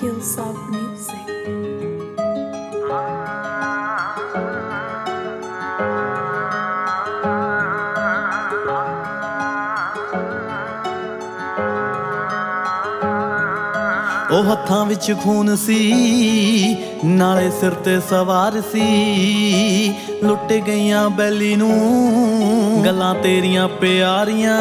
Killsoft Music. ਉਹ ਹੱਥਾਂ ਵਿੱਚ ਖੂਨ ਸੀ, ਨਾਲੇ ਸਿਰ ਤੇ ਸਵਾਰ ਸੀ। ਲੁੱਟ ਗਈਆਂ ਬੈਲੀ ਨੂੰ ਗੱਲਾਂ ਤੇਰੀਆਂ ਪਿਆਰੀਆਂ।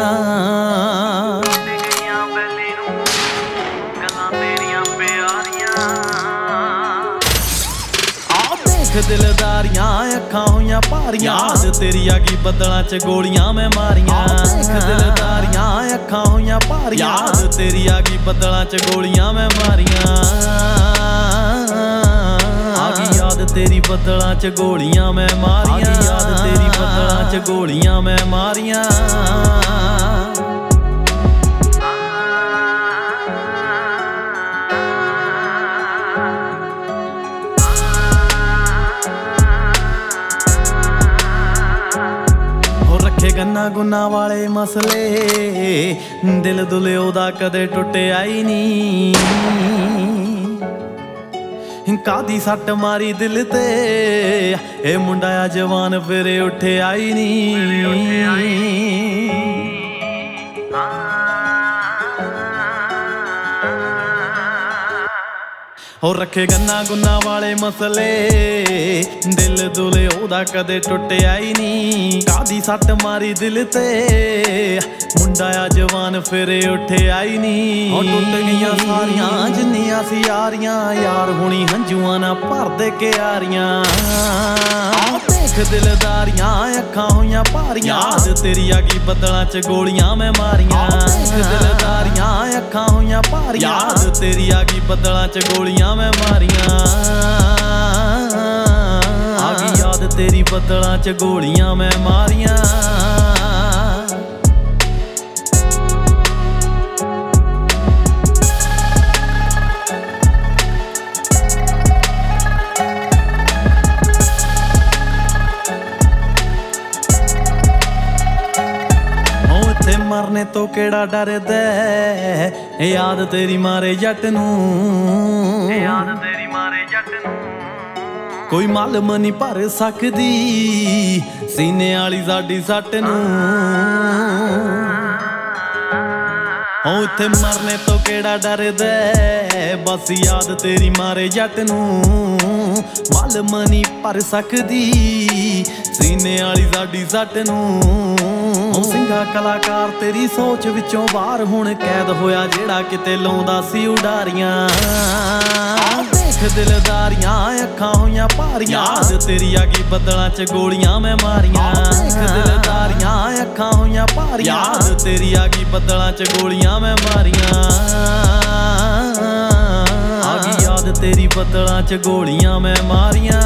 ਦਿਲਦਾਰੀਆਂ ਅੱਖਾਂ ਹੋਈਆਂ ਭਾਰੀਆਂ, ਯਾਦ ਤੇਰੀ ਆ ਗਈ ਬੱਦਲਾਂ 'ਚ ਗੋਲੀਆਂ ਮੈਂ ਮਾਰੀਆਂ। ਦਿਲਦਾਰੀਆਂ ਅੱਖਾਂ ਹੋਈਆਂ ਭਾਰੀਆਂ, ਯਾਦ ਤੇਰੀ ਆ ਗਈ ਬੱਦਲਾਂ 'ਚ ਗੋਲੀਆਂ ਮੈਂ ਮਾਰੀਆਂ। ਆ ਗਈ ਯਾਦ ਤੇਰੀ ਬੱਦਲਾਂ 'ਚ ਗੋਲੀਆਂ ਮੈਂ ਮਾਰੀਆਂ। ਯਾਦ ਤੇਰੀ ਬੱਦਲਾਂ 'ਚ ਗੋਲੀਆਂ ਮੈਂ ਮਾਰੀਆਂ। ਗੰਨਾ ਗੁੰਨਾ ਵਾਲੇ ਮਸਲੇ, ਦਿਲ ਦੁਲੇ ਉਹਦਾ ਕਦੇ ਟੁੱਟਿਆ ਹੀ ਨੀ। ਕਾਦੀ ਸੱਟ ਮਾਰੀ ਦਿਲ ਤੇ, ਇਹ ਮੁੰਡਾ ਆ ਜਵਾਨ ਫਿਰ ਉੱਠਿਆ ਹੀ ਨੀ। ਹੋ ਰੱਖੇ ਗੰਨਾ ਗੁੰਨਾ ਵਾਲੇ ਮਸਲੇ, ਦਿਲ ਦੁਲੇ ਉਹਦਾ ਕਦੇ ਟੁੱਟਿਆ ਹੀ ਨੀ। ਕਾਦੀ ਸੱਟ ਮਾਰੀ ਦਿਲ ਤੇ, ਮੁੰਡਾ ਆ ਜਵਾਨ ਫਿਰ ਉੱਠਿਆ ਹੀ ਨੀ। ਉਹ ਟੁੱਟ ਗਈਆਂ ਸਾਰੀਆਂ ਜਿੰਨੀਆਂ ਸੀ ਯਾਰੀਆਂ, ਯਾਰ ਹੁਣੀ ਹੰਝੂਆਂ ਨਾ ਭਰਦੇ ਕਿਆਰੀਆਂ। ਦੇਖ ਦਿਲਦਾਰੀਆਂ ਅੱਖਾਂ ਹੋਈਆਂ ਭਾਰੀਆਂ, ਯਾਦ ਤੇਰੀ ਆ ਗਈ ਬੱਦਲਾਂ 'ਚ ਗੋਲੀਆਂ ਮੈਂ ਮਾਰੀਆਂ। ਦਿਲਦਾਰੀਆਂ ਅੱਖਾਂ ਹੋਈਆਂ ਭਾਰੀਆਂ, ਯਾਦ ਤੇਰੀ ਆ ਗਈ ਬੱਦਲਾਂ 'ਚ ਗੋਲੀਆਂ ਮੈਂ ਮਾਰੀਆਂ। ਆ ਗਈ ਯਾਦ ਤੇਰੀ ਬੱਦਲਾਂ 'ਚ ਗੋਲੀਆਂ ਮੈਂ ਮਾਰੀਆਂ। ਮਰਨੇ ਤੋਂ ਕਿਹੜਾ ਡਰਦਾ, ਯਾਦ ਤੇਰੀ ਮਾਰੇ ਜੱਟ ਨੂੰ। ਯਾਦ ਤੇਰੀ ਮਾਰੇ ਜੱਟ ਨੂੰ ਕੋਈ ਮਾਲਮ ਨਹੀਂ ਭਰ ਸਕਦੀ, ਸੀਨੇ ਵਾਲੀ ਸਾਡੀ ਸੱਟ ਨੂੰ। ਹੋ ਇੱਥੇ ਮਰਨੇ ਤੋਂ ਕਿਹੜਾ ਡਰਦਾ, ਬਸ ਯਾਦ ਤੇਰੀ ਮਾਰੇ ਜੱਟ ਨੂੰ। ਮਾਲਮ ਨਹੀਂ ਭਰ ਸਕਦੀ, ਸੀਨੇ ਵਾਲੀ ਸਾਡੀ ਸੱਟ ਨੂੰ। ਸਿੰਘਾ ਕਲਾਕਾਰ ਤੇਰੀ ਸੋਚ ਵਿੱਚੋਂ ਬਾਹਰ, ਹੁਣ ਕੈਦ ਹੋਇਆ ਜਿਹੜਾ ਕਿਤੇ ਲਾਉਂਦਾ ਸੀ ਉਡਾਰੀਆਂ। ਦੇਖ ਦਿਲਦਾਰੀਆਂ ਅੱਖਾਂ ਹੋਈਆਂ ਭਾਰੀਆਂ, ਯਾਦ ਤੇਰੀ ਆ ਗਈ ਬੱਦਲਾਂ 'ਚ ਗੋਲੀਆਂ ਮੈਂ ਮਾਰੀਆਂ। ਦੇਖ ਦਿਲਦਾਰੀਆਂ ਅੱਖਾਂ ਹੋਈਆਂ ਭਾਰੀਆਂ, ਯਾਦ ਤੇਰੀ ਆ ਗਈ ਬੱਦਲਾਂ 'ਚ ਗੋਲੀਆਂ ਮੈਂ ਮਾਰੀਆਂ। ਆ ਗਈ ਯਾਦ ਤੇਰੀ ਬੱਦਲਾਂ 'ਚ ਗੋਲੀਆਂ ਮੈਂ ਮਾਰੀਆਂ।